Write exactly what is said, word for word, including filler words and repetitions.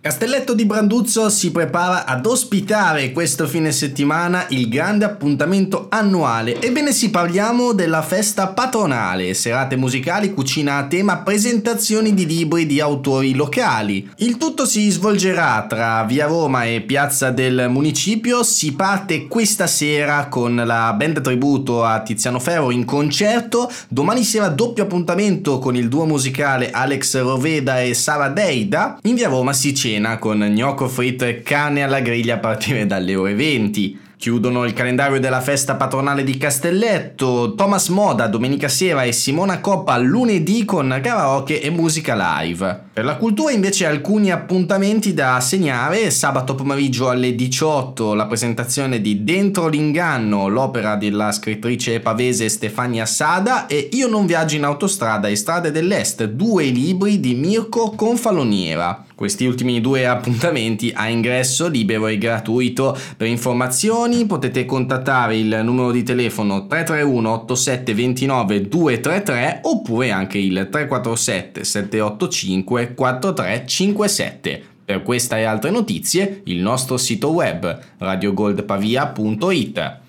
Castelletto di Branduzzo si prepara ad ospitare questo fine settimana il grande appuntamento annuale. Ebbene sì, parliamo della festa patronale, serate musicali, cucina a tema, presentazioni di libri di autori locali. Il tutto si svolgerà tra Via Roma e Piazza del Municipio. Si parte questa sera con la band tributo a Tiziano Ferro in concerto. Domani sera doppio appuntamento con il duo musicale Alex Roveda e Sara Deida. In Via Roma si cena con gnocco fritto e carne alla griglia a partire dalle ore venti. Chiudono il calendario della festa patronale di Castelletto Thomas Moda domenica sera e Simona Coppa lunedì con karaoke e musica live. Per la cultura invece alcuni appuntamenti da segnare: sabato pomeriggio alle diciotto la presentazione di Dentro l'inganno, l'opera della scrittrice pavese Stefania Sada, e Io non viaggio in autostrada e strade dell'est, due libri di Mirko Confaloniera. Questi ultimi due appuntamenti a ingresso libero e gratuito. Per informazioni potete contattare il numero di telefono tre tre uno otto sette due nove due tre tre oppure anche il tre quattro sette sette otto cinque quattro tre cinque sette. Per questa e altre notizie il nostro sito web radio gold pavia punto it.